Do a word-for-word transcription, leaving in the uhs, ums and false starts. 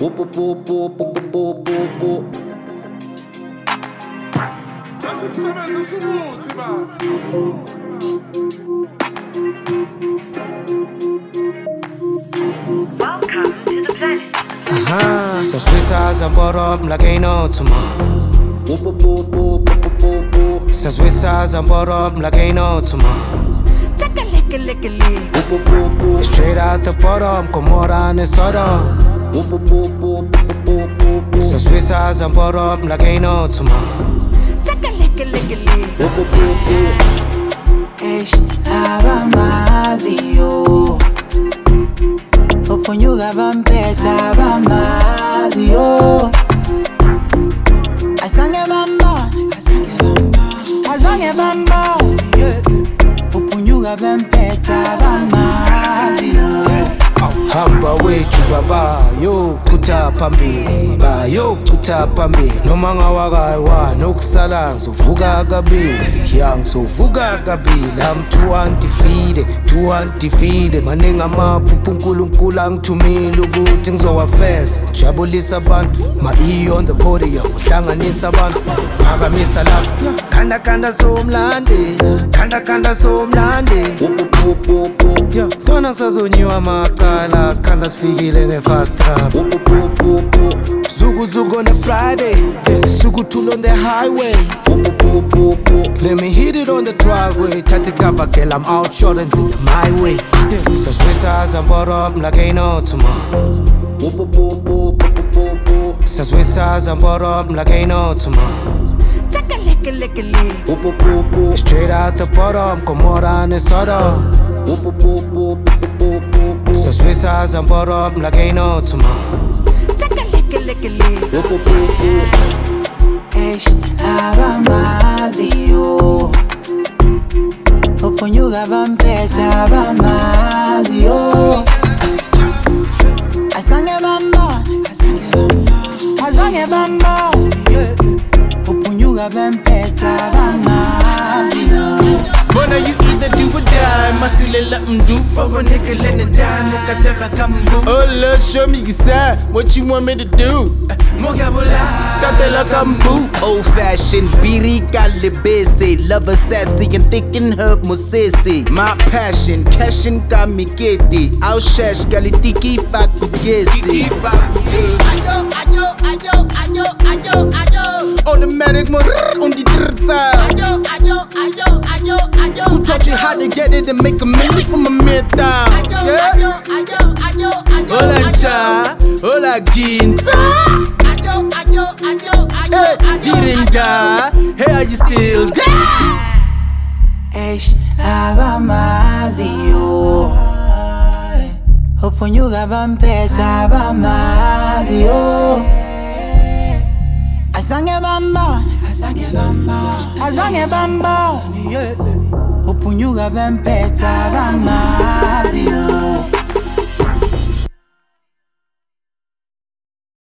Uh-huh. So Swiss eyes and bottom like ain't no tomorrow. So Swiss eyes and bottom like ain't no tomorrow. Take a lick, a lick, a lick. Straight out the bottom, Komora and Soda. So Swiss eyes and bottom like ain't no tomorrow. Take a lick, a lick, a lick. Eish, abamazio Uponyuga bampeta abamazio Asange bamba, asange bamba, asange bamba Uponyuga bampeta abamazio Hamba wetu baba, yo kuta pambili ba yo kuta pambili noma ngawakaiwa nokusala ngizovuka kabili ya ngizovuka kabili I'm too undefeated, too undefeated maningi amaphupho uNkulunkulu angithumile ukuthi ngizowafeza jabulisa abantu ma-E on the podium uhlanganisa abantu phakamisa lapho khanda khanda somlande khanda khanda somlande yeah tona kusazonyiwa amacala sikhanda sifikile nge-fast trap zuku zuku on a Friday suku tool on the highway let me hit it on the driveway thatha cover girl I'm out short and in my way yeah. So Swiss eyes and bottom like ain't no tomorrow So Swiss eyes and bottom like ain't no tomorrow Take a lick, a lick, a lick. Straight out the bottom, Komora and Soda. So Swiss eyes and bottom like ain't no tomorrow. Take a lick, a lick, a lick. Eish, abamazio Uponyuga bampeta abamazio Asange bamba, asange bamba, asange bamba Uponyuga bampeta abamazio Bona you either do or die, masilela mdu for a nickel and a dime, mukateba kambu. Oh Lord, show me your side, what you want me to do? Mugabula, katela kambu. Old fashioned, biri kalibese, lover sassy and thinking her musese. My passion, cashin kamikete, outshash kalitiki fakugesi. Ayo, ayo, ayo, ayo, ayo, ayo. Automatic more on the trza. Ayo, ayo, ayo, ayo, ayo. Who taught you how to get it and make a million from a mid down? Yeah? Hola cha, hola ginza. Hey, you didn't die. Hey, are you still there? Eish, abamazio Uponyuga bampeta abamazio Asange bamba, asange bamba, asange bamba Uponyuga bampeta abamazio